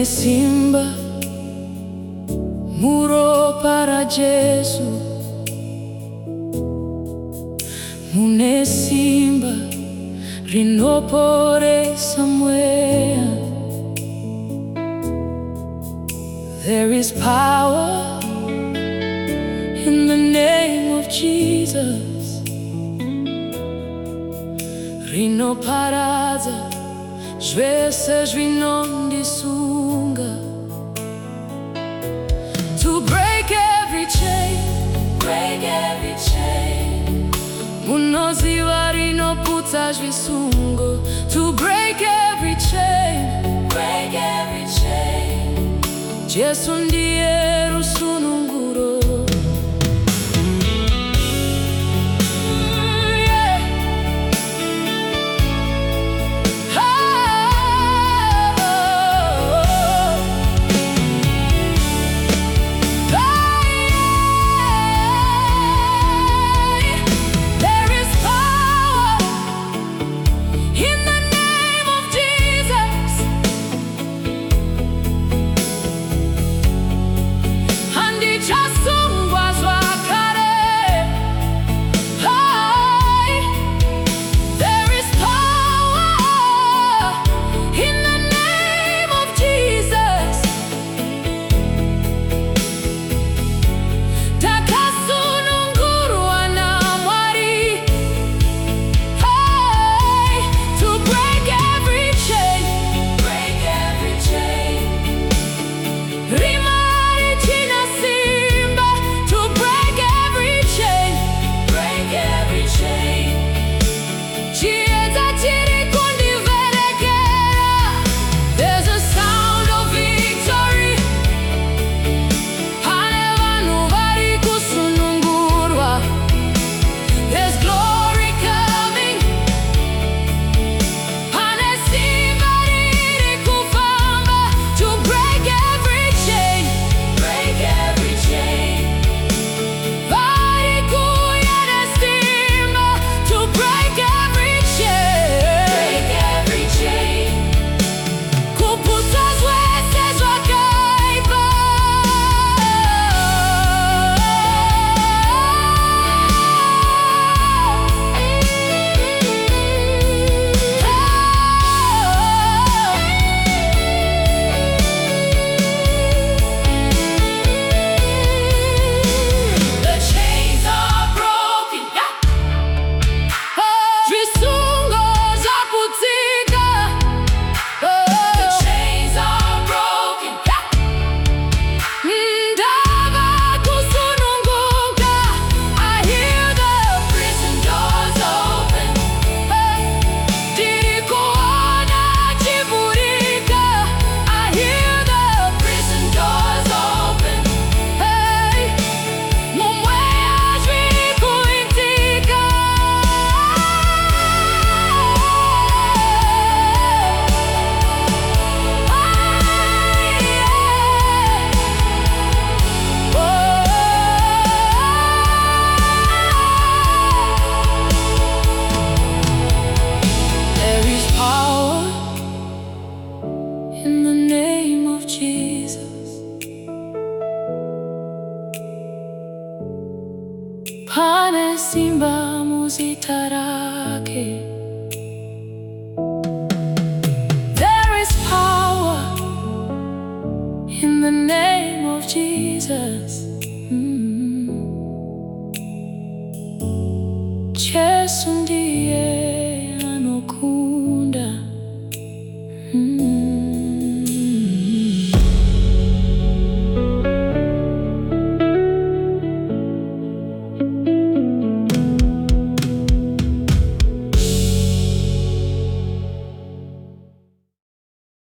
Mune simba muro para Jesu, mune simba rinopore somewhere. There is power in the name of Jesus. Rino paraza Zvesas vinondisunga, to break every chain, break every chain. Munoziva rinoputsa zvisungo, to break every chain, break every chain. Jesu ndiye rusununguro. Pane simba muzitarake. There is power in the name of Jesus.